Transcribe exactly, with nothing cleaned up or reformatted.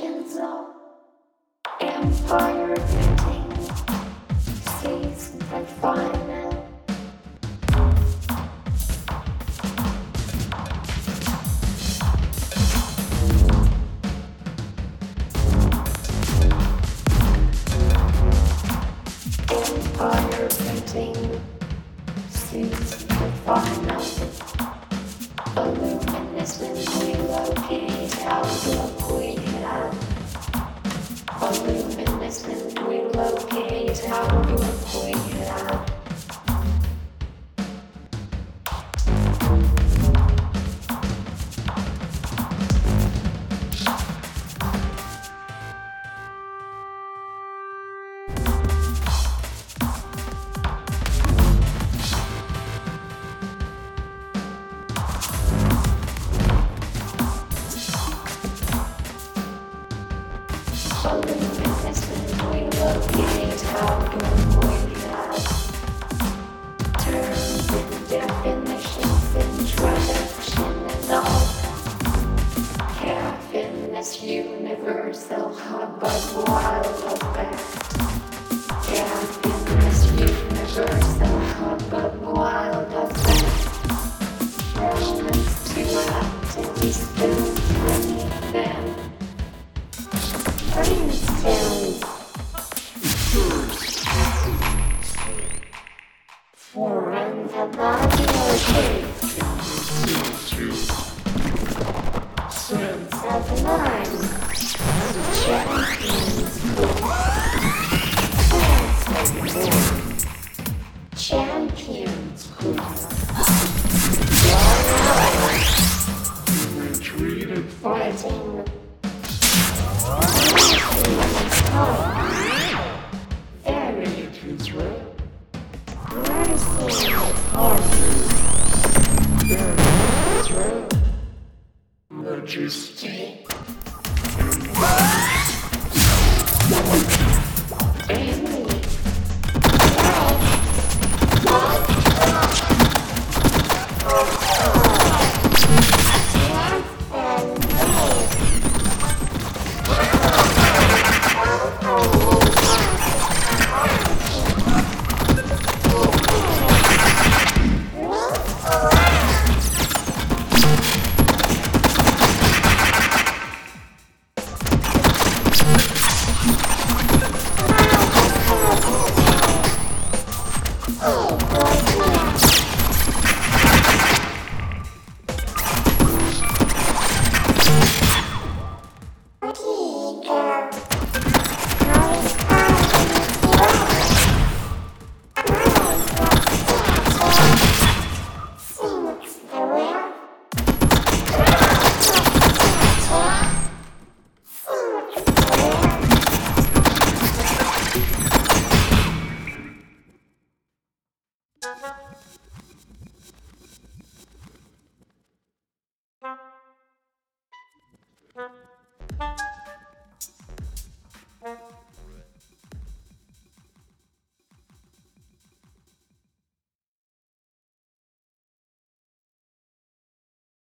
Illuminations of Empire Printing, Season and Final. Empire Printing, Season and Final. Illuminism relocate outlook we have. Illuminism relocate outlook we have. Illuminism relocate outlook we have. Terms and definitions, introduction and all. Have in this universal hub of wild effect. Have in this universal hub of wild effect. Elements to actively spill beneath them. Brainstem. Foreign evaluation. Sense of mind. Champions. Champions. Retreated fighting. Variations rare. Mercy Variations rare. Majesty. Enemy. Oh,